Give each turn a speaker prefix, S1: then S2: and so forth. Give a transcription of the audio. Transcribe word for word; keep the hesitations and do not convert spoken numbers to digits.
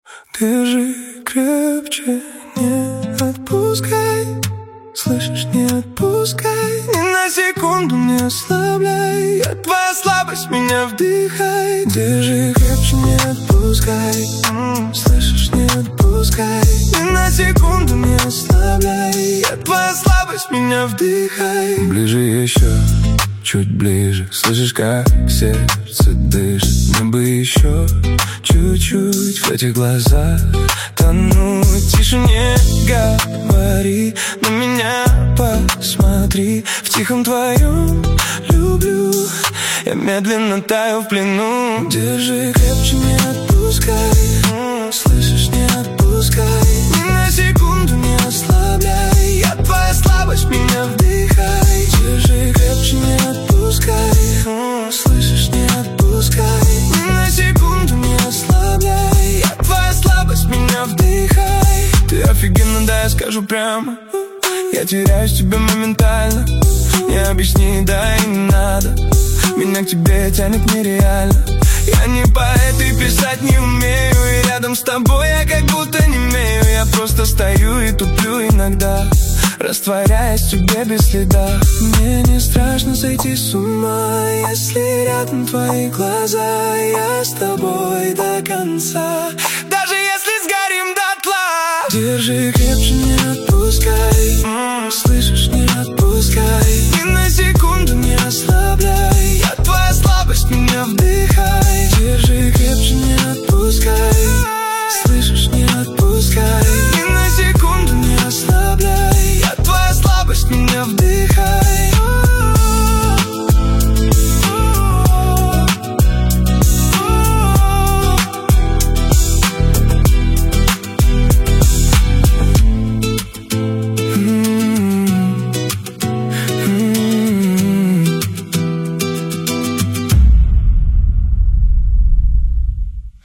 S1: Держи крепче, не отпускай. Слышишь, не отпускай. Ни на секунду не ослабляй. Я твоя слабость, меня вдыхай. Держи крепче, не отпускай. Слышишь, не отпускай. Ни на секунду не ослабляй. Я твоя слабость, меня вдыхай. Ближе еще, чуть ближе. Слышишь, как сердце дышит. Мне бы еще чуть-чуть в этих глазах тонуть. Тише не говори, на меня посмотри. В тихом твоем люблю я медленно таю в плену. Держи крепче, не отпускай. Слышишь, не отпускай. Ни на секунду не ослабляй. Я твоя слабость, меня вдыхай. Держи крепче, не отпускай. Слышишь, не отпускай. Ни на секунду не ослабляй. Я твоя слабость, меня вдыхай. Ты офигенно, да, я скажу прямо. Я теряюсь в тебе моментально. Не объясни, да и не надо. Меня к тебе тянет нереально. Я не поэт и писать не умею. И рядом с тобой я как будто не имею. Я просто стою и туплю иногда, растворяясь в тебе без следа. Мне не страшно сойти с ума, если рядом твои глаза. Я с тобой до конца, даже если сгорим дотла. Держи крепче, не отпускай.